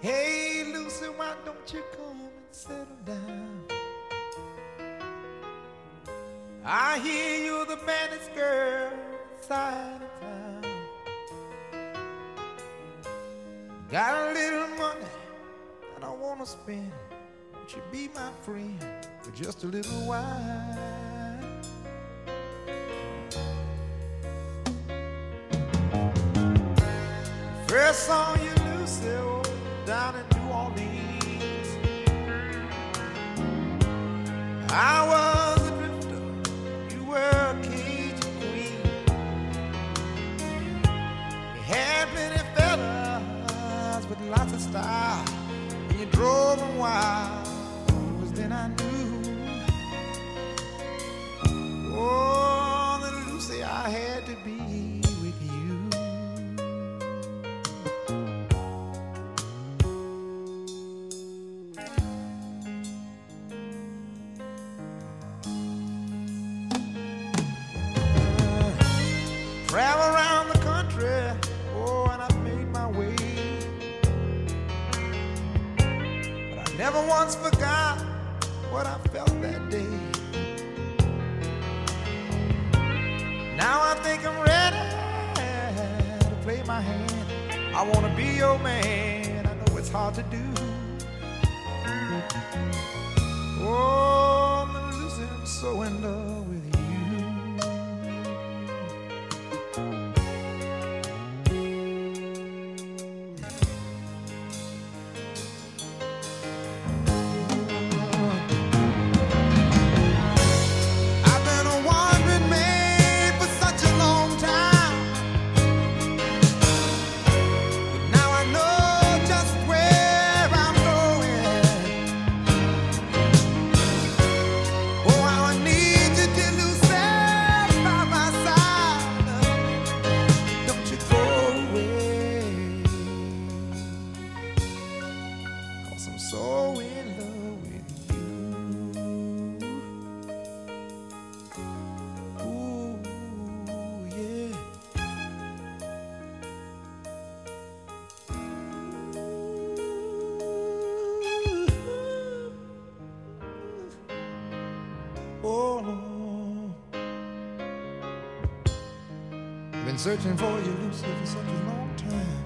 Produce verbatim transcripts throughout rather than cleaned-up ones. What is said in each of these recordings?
Hey, Lucy, why don't you come and settle down? I hear you're the baddest girl inside of town. Got a little money and I wanna spend. Won't you be my friend for just a little while? First saw you, Lucy, oh, down in New Orleans. I was a drifter, you were a Cajun queen. You had plenty fellas with lots of style, and you drove them wild. It was then I knew, oh, that Lucy, I had to be with you. Travel around the country, oh, and I've made my way. But I never once forgot what I felt that day. Now I think I'm ready to play my hand. I wanna be your man, I know it's hard to do. Oh, Miss Lucy, I'm so in love with you. I'm so in love with you. Ooh, yeah. Oh, no. I've been searching for you, Lucy, for such a long time.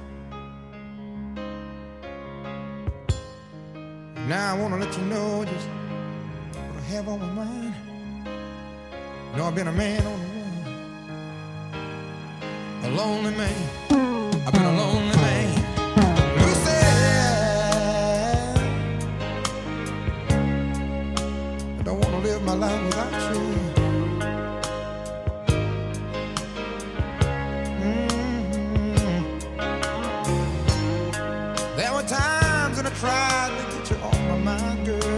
Now I wanna let you know just what I have on my mind. You know I've been a man on the run, a lonely man. I've been a lonely man. Lucy, I don't wanna live my life without you. Mm-hmm. There were times when I tried to get you off my mind, girl.